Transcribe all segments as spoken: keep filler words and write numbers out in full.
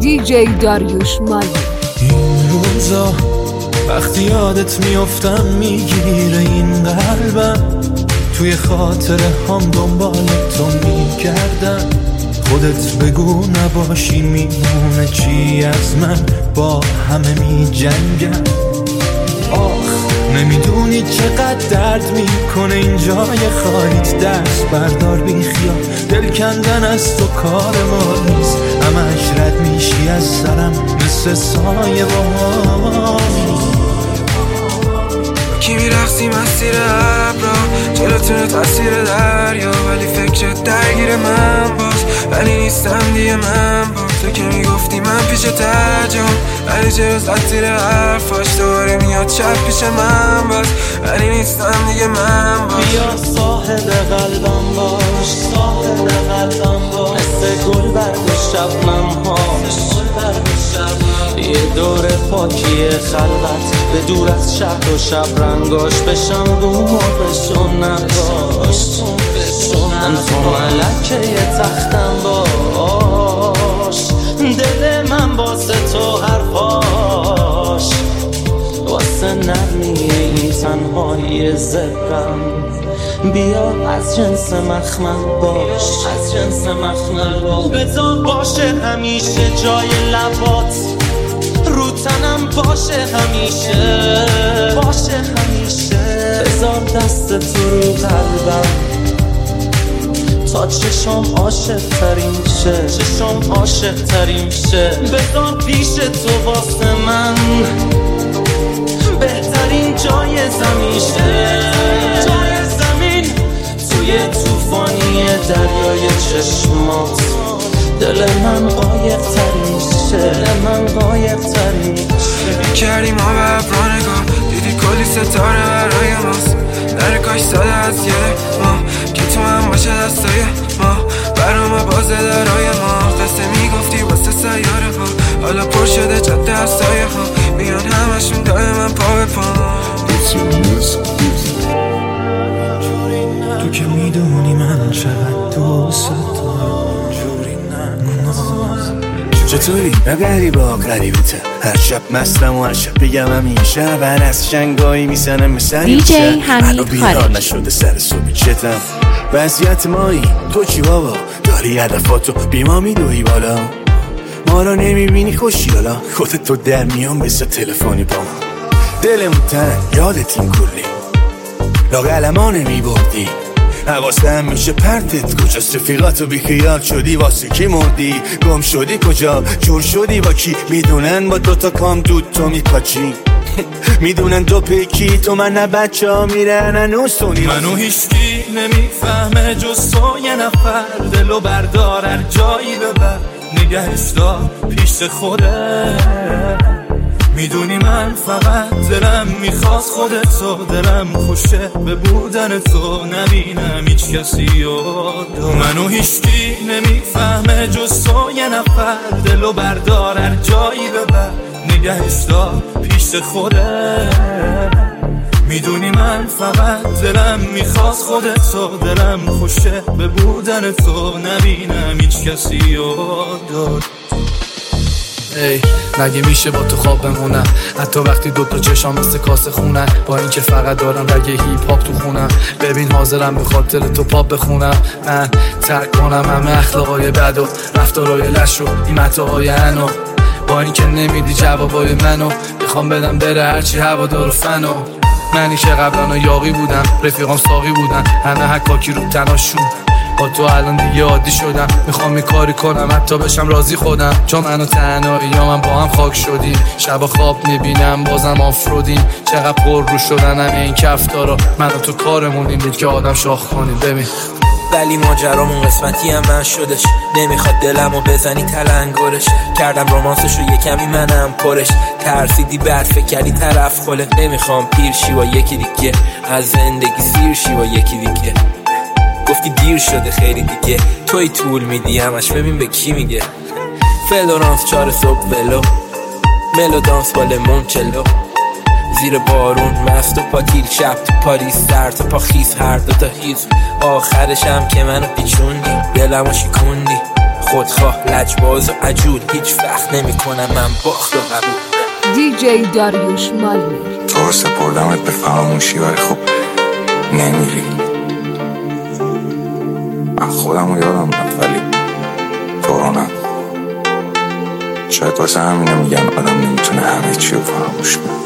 دی جی داریوش مالی. این روزا وقتی یادت میافتم میگیره این قلبم، توی خاطره هم دنبال تو میگردم. خودت بگو نباشی میمونه چی از من، با همه میجنگم. آخ نمیدونی چقدر درد میکنه این جای خالیت، دست بردار بی خیال، دل کندن از تو کار ما نیست. همش رد میشی از سرم مثل سایه با کی میرقصی مسیر ابرا، جلوتونه تاثیر دریا، ولی فکرت درگیر من باز، ولی نیستم دیگه من با تو که میگفتی من پیش ترجم، ولی چرا زد زیر حرفاش دوباره میاد شب پیش من باز، ولی نیستم دیگه من باز. بیا صاحب قلبم باش، صاحب قلبم باش، مثل گل برگ شبنم هاش، یه دور پاکی خلوت به دور از شهر و شب رنگاش، بشم روم و بشم نقاش، من تو ملکه یه تختم باش، دل من واسه تو حرفاش، واسه نرمی این تنهایی زبرم. بیا از جنس مخمل باش، از جنس مخمل باش، بذار باشه همیشه جای لبات، رو تنم باشه همیشه، باشه همیشه. بذار دست تو رو قلبم تا چشم عاشق ترین شه، چشم عاشق ترین شه. بذار پیش تو واسه من بهترین جای زمین شه، جای زمین. توی توفانی دریای چشمات دل من قایق ترین شه، دل من قایق ترین شه. کردیم ما به ابرا نگاه، دیدی کلی ستاره برای ماست، در کاش ساده از یه ما که تو هم باشه دستای ما، برا ما بازه درای ما. قصه میگفتی واسه سیاره ها، حالا پر شده جاده از سایه ها، میان همشون دای من پا به پا. تو که میدونی من چقدر دوست دارم، چطوری؟ نه غریبه ها غریبته، هر شب مستم و هر شب بگم همیشه بر از شنگایی میزنم مثل دی جی حمید بیدار نشده سر صبحی چتم. وضعیت مایی تو چی بابا؟ داری هدفاتو بی ما میدوی بالا، ما رو نمیبینی خوشیالا، خودت تو در میان مثل تلفنی با ما. دلمون تنگ یادت این کلی لاغل ما نمیبردی، حواسم میشه پرتت کجاست، رفیقاتو بیخیال شدی واسه کی مردی، گم شدی کجا، جور شدی با کی، میدونن با دوتا کام دود تو میپاچی، میدونن دو پیکی تو من نه بچه ها میرن هنوز تو نیست. منو هیچکی نمیفهمه جز تو یه نفر، دلو بردار هر جایی ببر، نگهش دار پیش خوده. میدونی من فقط دلم میخواست خودتو، دلم خوشه به بودن تو، نبینم هیچ کسی یاد. منو هیچکی نمیفهمه جز تو یه نفر، دلو بردار هر جایی ببر، نگهش دار پیش خوده. میدونی من فقط دلم میخواست خودتو، دلم خوشه به بودن تو، نبینم هیچ کسی یاد. ای مگه میشه با تو خواب بمونم، حتی وقتی دوتا چشام مثل کاسه خونم، با اینکه فقط دارم رگ هیپ هاپ تو خونم. ببین حاضرم به خاطر تو پاپ بخونم، من ترک کنم همه اخلاقای بد و رفتارای لش و این متاهای انو، با اینکه نمیدی جوابای منو، میخوام بدم بره هرچی هوا دار و فنو. منی که قبلا یاقی بودم، رفیقام ساقی بودن، همه حکاکی رو تناشون، با تو الان دیگه عادی شدم، میخوام یه کاری کنم حتی بشم راضی خودم، چون منو تنهایی یا من با هم خاک شدیم، شب خواب میبینم بازم آفرودیم، چقدر پر رو شدن همه این کفتارا، من و تو کارمونیم دید که آدم شاخ کنیم. ببین ولی ماجرامون قسمتی هم من شدش، نمیخواد دلمو بزنی تلنگرش، کردم رومانسشو یه کمی منم پرش، ترسیدی بعد فکر کردی طرف خله، نمیخوام پیر شی و یکی دیگه از زندگی سیر شی و یکی دیگه، گفتی دیر شده خیلی دیگه، توی طول میدی همش ببین به کی میگه. فلورانس چهار صبح ولو، ملو دانس با لمون چلو، زیر بارون مست و پاتیل، شب تو پاریس سر تا پا خیز، هر دو تا هیز، آخرش هم که منو پیچوندی، دلمو شکوندی، خودخواه لجباز و عجول، هیچ وقت نمی کنم من باخت و قبول. دی جی داریوش مالمیر. تو سپردمت به فراموشی ولی خب نمیری. من خودم رو یادم رفت ولی تو رو نه. شاید واسه همینه میگن آدم نمیتونه همه چی رو فراموش کنه.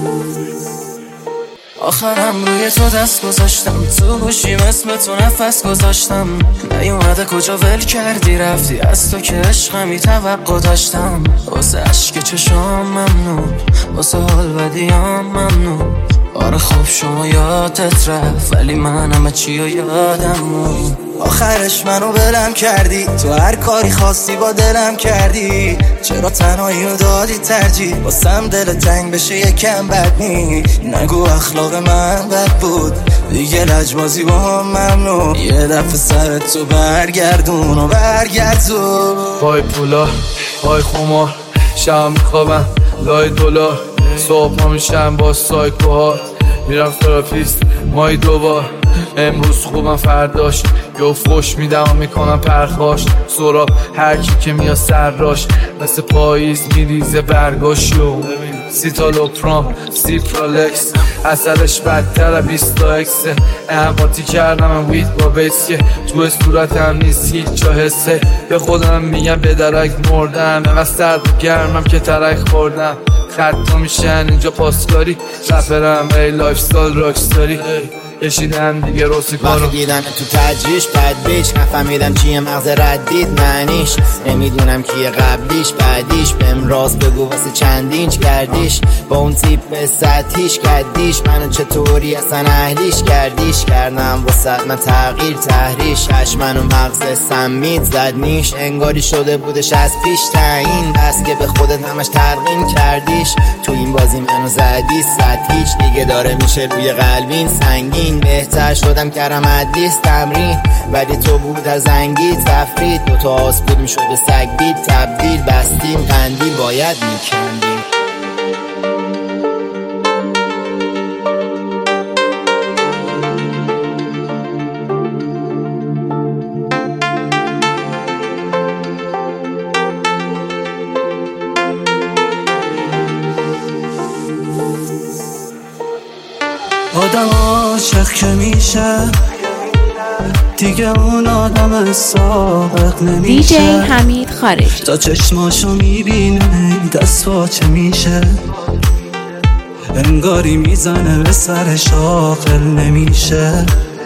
آخرم روی تو دست گذاشتم، تو گوشیم اسم تو نفس گذاشتم. نیومده کجا ول کردی رفتی، از تو که عشقمی توقع داشتم. واسه عشق چشام ممنون، واسه حال بدیام ممنون. آره خب شما یادت رفت ولی من همه چی رو یادم مون. آخرش منو بلم کردی، تو هر کاری خواستی با دلم کردی. چرا تنهایی رو دادی ترجیح، واسم دل تنگ بشه یکم بد نی. نگو اخلاق من بد بود، دیگه لجبازی با هم ممنون. یه دفعه سرت تو برگردون و برگردون. پای پولا پای خمار، شب میخوابم لای دلار. صبح میشم با سایکوها، میرم تراپیست مای دوبار. امروز خوبم فرداش یو فوش میدم و میکنم پرخاش. سورا هر کی که میاد سراش، مثل پاییز میریزه برگاشو. سیتالوپرام سیپرالکس، اصلش بدتر بیستا اکسه. احماتی کردم وید با بیس که تو صورتم نیست هیچ جا حسه. به خودم میگم به درک مردم، اینقدر سرد و گرمم که ترک خوردم. خطا میشن اینجا پاسکاری، رپرم ای لایف ستایل راکستاری. کشیدن دیگه روسی کارو، وقتی دیدن تو تجریش بد بیچ. نفهمیدم چیه مغز ردید معنیش، نمیدونم کیه قبلیش بعدیش. بهم راست بگو واسه چند اینچ کردیش، با اون تیپ سطحیش کردیش. منو چطوری اصلا اهلیش کردیش، کردم واسه من تغییر تحریش. هش منو مغز سمید زد نیش، انگاری شده بودش از پیش تعیین. بس که به خودت همش ترقیم کردیش، تو این بازی منو زدی سطحیش. دیگه داره میشه روی قلبین سنگین. بهتر شدم کردم ادلیس تمرین، ولی تو بود در زنگی تفرید. دوتا آس بود میشد به سگ بید تبدیل. بستیم قندیل باید میکندیم. آدم عاشق که میشه دیگه اون آدم سابق نمیشه. دی جی حمید خارجی. تا چشماشو میبینه دست واچه میشه، انگاری میزنه به سرش عاقل نمیشه.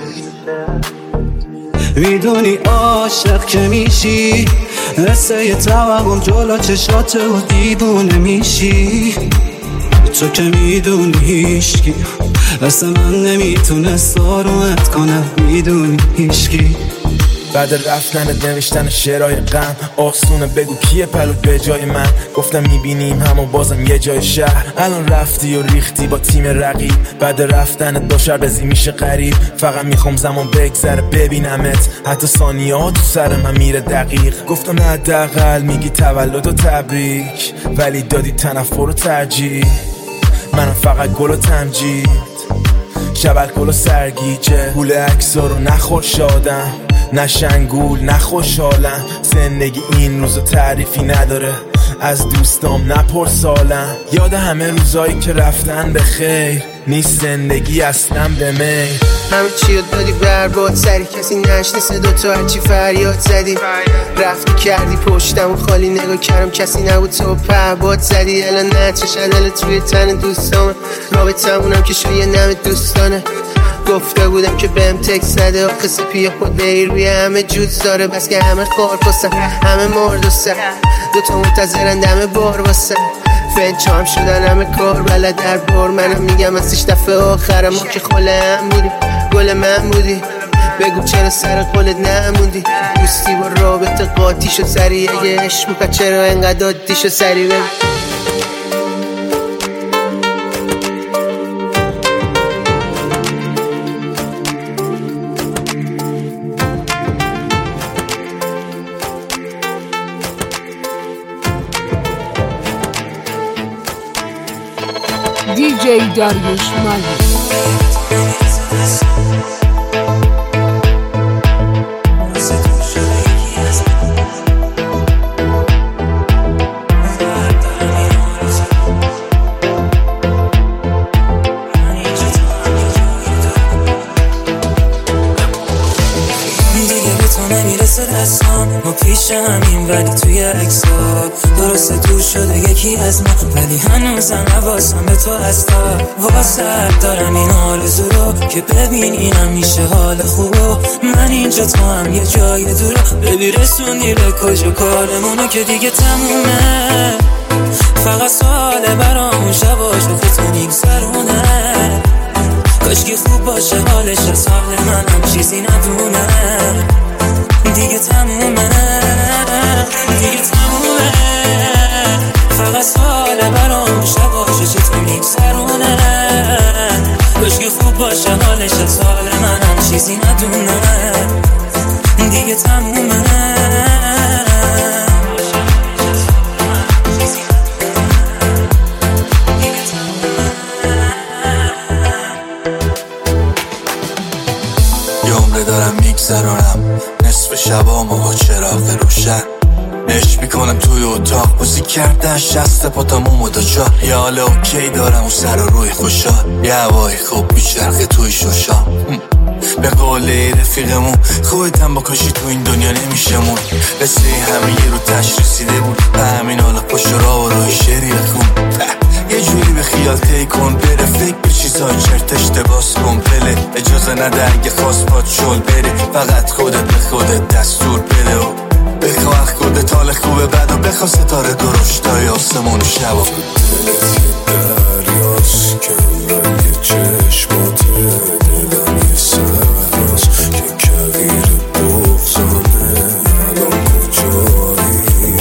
میدونی عاشق که میشی، مثل یه توهم جلو چشات و دیوونه میشی. تو که میدونی هیشکی مثل من نمیتونه سارومت کنه، میدونی هیشکی. بعد رفتنت نوشتن شعرهای غم آسونه، بگو کیه پلوت به جای من. گفتم میبینیم همون بازم یه جای شهر. الان رفتی و ریختی با تیم رقیب، بعد رفتنت با شربزی میشه غریب. فقط میخوام زمان بگذره ببینمت، حتی ثانیه ها تو سر من میره دقیق. گفتم حداقل میگی تولد و تبریک، ولی دادی تنفر و ترجیح. منم فقط گل و تمجید، شبل گل و سرگیجه. گول اکسا رو نخور شادم، نه شنگول نه خوشحالم. زندگی این روزو تعریفی نداره، از دوستام نپرسالم. یاد همه روزایی که رفتن به خیر، نیست زندگی اصلا به میل. همه چی رو دادی برباد، سری کسی نشنسه دوتا هرچی فریاد زدی. رفتی کردی پشتم و خالی نگاه کردم کسی نبود تو پهباد زدی. الان نه چشن دلت توی تن دوستامه، رابطمونم که شو یه نم دوستانه. گفته بودم که بهم تکس زده، آخه سپیه خود بیر روی همه جوز داره. بس که همه خار پسن همه مرد و سر، دوتا منتظرن دم بار واسه. فنچام شدن همه کار بلد در بار، منم میگم ازش دفعه آخره. ما که خله هم بودی گل من بودی، بگو چرا سر قولت نموندی. دوستی با رابطه قاطی شد سری، اگه عشق میکرد چرا انقدر عادی شد سری. بگو دی جی داریوش مالمیر. میشه همین ولی توی اکسا درسته دور شده یکی از ما، ولی هنوزم حواسم به تو هستا. واسه دارم این آرزو رو که ببین اینم میشه حال خوبو. من اینجا تو هم یه جای دورا، ببی رسوندی به کجا کارمونو که دیگه تمومه. فقط سواله برامون شباش رو که تو میگذرونه. کاشکی خوب باشه حالش از حال منم چیزی ندونه. دیگه تمومه دیگه تمومه. فقط سواله برامون شباشه چه تو میگذرونه. کاشکی خوب باشه حالش از حال منم چیزی ندونه. دیگه تمومه. دارم میگذرانم نصف شبامو با چراغ روشن، نش میکنم توی اتاق موزیک کردن شست پاتمومو دا چار. یه حال اوکی دارم و سر و روی خوشحال، یه هوای خوب میچرخه توی شوشام. به قول رفیقمون خودتم با کاشی تو این دنیا نمیشمون. قصه همه یه رو تش رسیده بود به همین حالا پشت را و روی شعری بخون. یه جوری به خیال تی کن بره، فکر به چیزای چرت اشتباس کن پله. اجازه نده اگه خواست پات شل بره، فقط خودت به خودت دستور بده و بخواه خودت حال خوبه بعد و بخواه ستاره درشتای آسمون و شب و دلت یه دریاست کم رنگ چشماته، دلم یه سهراست که کویر بغزانه. الان کجایی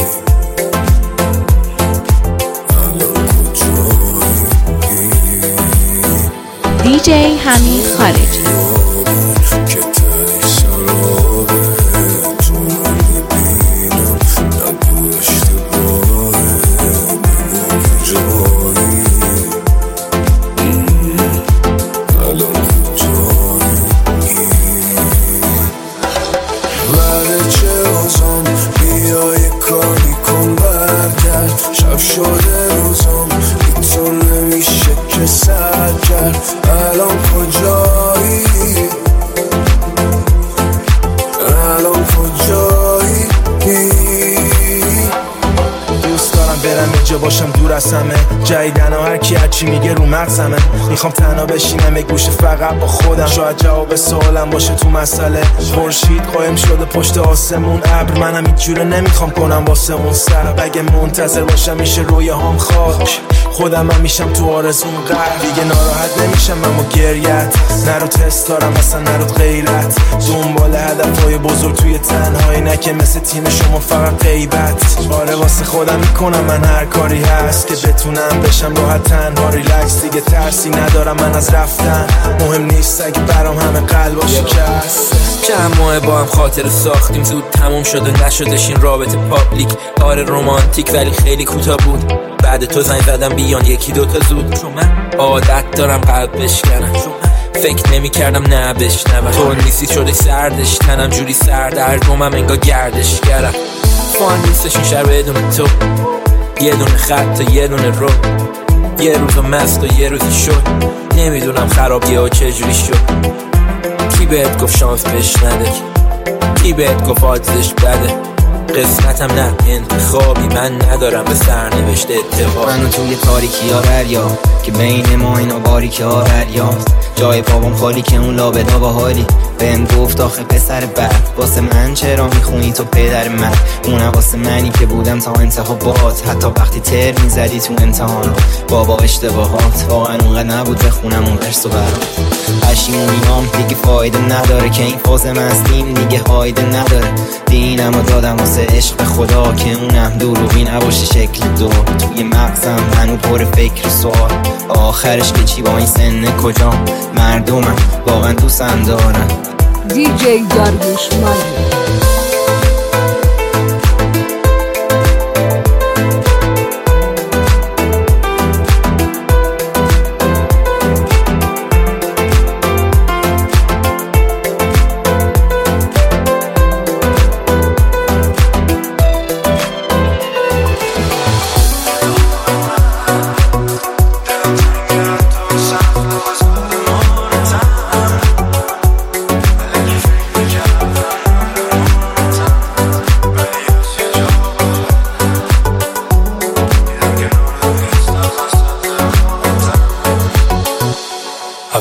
الان کجایی دیجی حمید خارجی. که تایی سرابه تو من میبینم نگو اشتباهه بگو کجایی الان کجایی. بعد چه روزم بیا یه کاری کن برگرد، شب شده روزم بی تو نمیشه که سر کرد. الان کجایی الان کجایی. دوست دارم برم یه جا باشم دور از همه جدیدن و هر کی هرچی میگه رو مغزمه. میخوام تنها بشینم یک گوشه فقط با خودم، شاید جواب سوالم باشه تو مسئله. خورشید قایم شده پشت آسمون ابر، منم هیچ جوره نمیخوام کنم واسه اون سر. اگه منتظر باشم میشه رویاهام خاک، خودم هم میشم تو آرزون غرق. دیگه ناراحت نمیشم اما گریت نرو تست دارم اصلا نرو غیرت. دنبال هدفهای بزرگ توی تنهایی، نه که مثل تیم شما فقط غیبت. آره واسه خودم میکنم من هر کاری هست که بتونم بشم راحت تنها ریلکس. دیگه ترسی ندارم من از رفتن، مهم نیست اگه برام همه قلبا شکست. چند ماه با هم خاطر ساختیم زود تموم شده نشدش این رابطه پابلیک. آره رومانتیک ولی خیلی کوتاه بود. بعد تو زنگ زدم بیان یکی دوتا زود، چون من عادت دارم قلب بشکنم. فکر نمی کردم نه بشنوم تو نیستی شده سردش تنم جوری سردرگمم انگار گردش کردم. فان نیستش این شهر بدون تو، یه دونه خط و یه دونه رو، یه روز مست و یه روزی شد. نمیدونم خرابیه و چجوری شد. کی بهت گفت شانس بهش نده، کی بهت گفت آدزش بده. قسمتم نه انتخابی من ندارم به سرنوشت اتفاق. منو توی تاریکی ها دریا که بین ما اینا باریکی ها دریاست. جای پاوام خالی که اون لابدا با حالی بهم گفت آخه پسر بر واسه من چرا میخونی تو پدر من. اونم واسه منی که بودم تا انتخابات، حتی وقتی تر میزدی تو امتحانا بابا اشتباهات. واقعا اونقدر نبود بخونم اون ورس و برام. پشیمونیام دیگه فایده نداره که این فاز مستیم دیگه فایده نداره. دینم و دادم واسه عشق خدا که اونم دروغی نباشه شکل دو. توی مغزم هنو پر فکر سوال، آخرش که چی با این سن کجا. مردمم واقعا دوستم دارن. دیجی داریوش مالمی.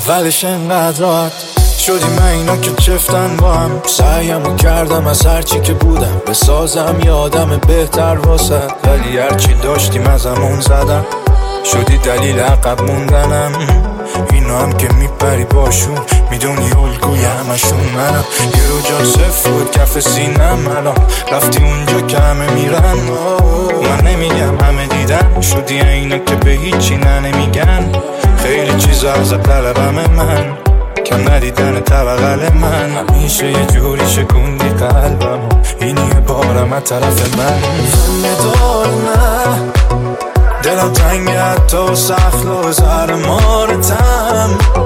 اولش انقدر راحت شدیم من اینا که چفتن با هم. سعیمو کردم از هرچی که بودم بسازم یه آدم بهتر واسه، ولی هرچی داشتیم از همون زدم. شدی دلیل عقب موندنم. اینا هم که میپری باشون میدونی الگوی همشون منم. یه رو جان صفر بود کف سینم، الان رفتی اونجا که همه میرن. من نمیگم همه دیدن، شدی اینا که به هیچی نه نمیگن. خیلی چیزا از طلبم من، کم ندیدن طبقل من. همیشه یه جوری شکوندی قلبم، این یه بارم از طرف من. ندار نه دلم تنگت تو سخت و زر مارتم.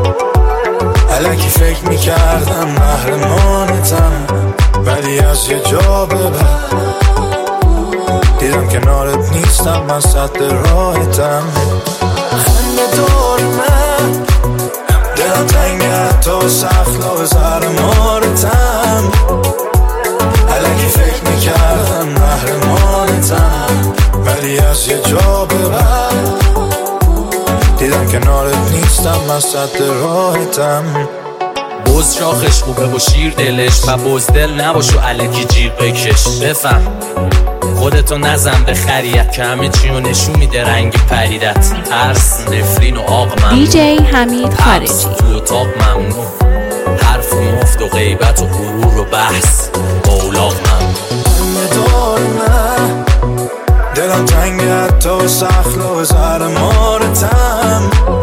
الکی فکر میکردم محرمانتم، ولی از یه جا به بعد دیدم کنارت نیستم، من سد راهتم. خنده دار من دلم تنگت تو سخت و زر مارتم. الکی فکر میکردم محرمانتم، ولی از یه جا به بعد دیدم کنارت نیستم، من سد راهتم. بز شاخش خوبه و شیر دلش، و بزدل نباش و الکی جیر بکش. بفهم خودتو نزن به خریت که همه چیو نشون میده رنگ پریدت. ترس، نفرین و آق ممنون. دی جی حمید خارجی تو اتاق ممنون. حرف و مفت و غیبت و غرور و بحث با اولاغ ممنون. ندار من دلم تنگت تو سخت و زر مارتم.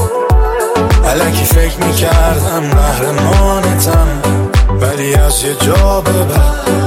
الکی فکر میکردم محرمانتم، ولی از یه جا به بعد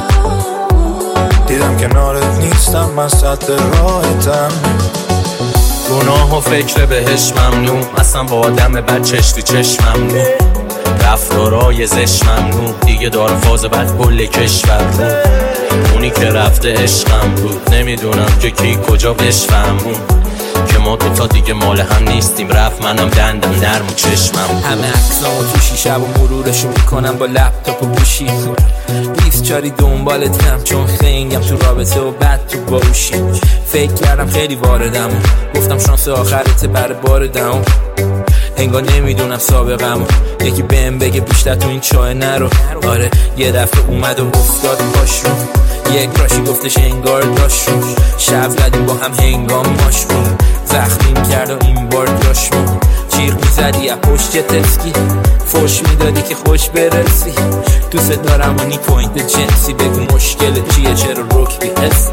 دیدم کنارت نیستم، من سد راهتم. گناه و فکر بهش ممنون، اصلا با آدم بد چش تو چشم ممنون. رفتارای زش ممنون، دیگه داره فاز بد کل کشور رو. اونی که رفته عشقم بود، نمیدونم که کی کجا بشفهمون. که ما دوتا دیگه مال هم نیستیم، رفت منم دندم نرم و چشمم. همه عکسامو تو شیشه و مرورشو میکنم با لپتاپ و گوشی. بیست چاری دنبالتم چون خنگم تو رابطه و بعد تو باوشی. فکر کردم خیلی واردم، گفتم شانس آخرته بر بار دم. انگار نمیدونم سابقم، یکی بهم بگه بیشتر تو این چای نرو. آره یه دفعه اومد و افتاد پاش رو، یک راشی گفتش انگار داشت رو. شب زدیم با هم هنگام ماشون، زخمیم کرد و این بار جاش رو. جیغ میزدی از پشت تسکی، فوش میدادی که خوش برسی. دوست دارم و نی پوینت جنسی، بگو مشکل چیه چرا رک بی حس.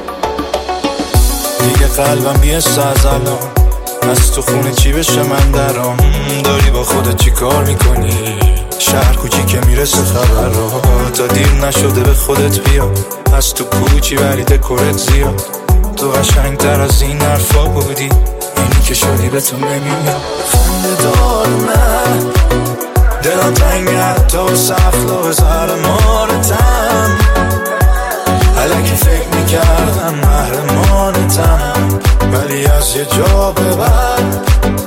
دیگه قلبم بیست از الان، از تو خونه چی بشه من درام. داری با خودت چی کار میکنی؟ شهر کوچی که میرسه خبر رو، تا دیر نشده به خودت بیا. از تو کوچی ولی دکورت زیاد، تو قشنگ تر از این حرفا بودی. اینی که شدی به تو نمیاد. خنده دار من دلم تنگت تو سخت و زر مارتم. الکی فکر میکردم محرمانتم، ولی از یه جا به بعد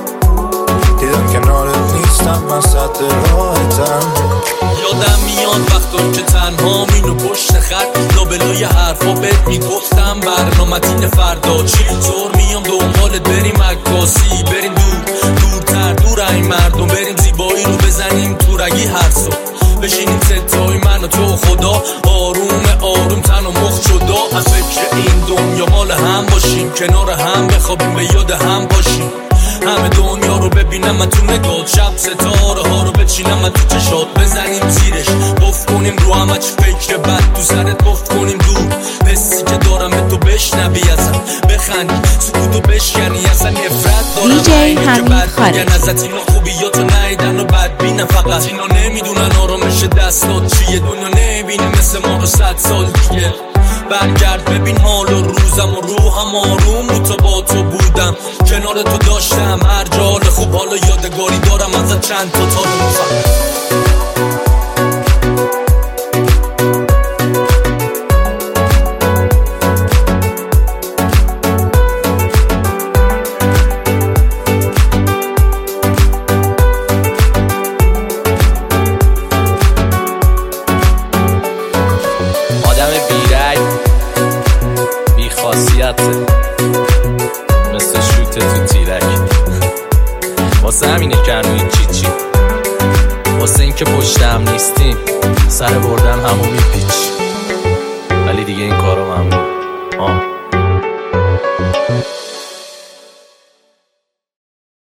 دیدم کنارت نیستم، من سد راهتم. یادم میاد وقتا که تنها مینو پشت خط لابلای حرفا بهت میگفتم برنامتین فردا چی طور میام دنبالت بریم عکاسی، بریم دور دورتر دور این مردم، بریم زیبایی رو بزنیم تو رگی هر صبح، بشینیم ستای من و تو خدا. آروم آروم تن و مخ جدا از فکر این دنیا، مال هم باشیم کنار هم بخوابیم به یاد هم باشیم. همه دنیا رو ببینم من تو نگات، شب ستاره ها رو بچینم من تو چشات، بزنیم زیرش گفت کنیم رو همه چی فکر بد تو سرت گفت کنیم دور. حسی که دارم به تو بشنوی ازم، بخندی سکوتو بشکنی اصلا نفرت دارم. دی جی حمید خارجی ازت اینا خوبیاتو نیدن و بد بینم، فقط اینا نمیدونن آرامش دستات چیه. دنیا نمیبینه مثل ما رو صد سال دیگه. برگرد ببین حال و روزم و روحم آروم بود تا با تو بودم، کنار تو داشتم هر جا حال خوب. حالا یادگاری دارم ازت چند تا تا رو مثل شوت تو تیرک، واسه همینه که هنوی چی چی که پشتم نیستیم سر بردن همو میپیچ، ولی دیگه این کارو ممنون. آه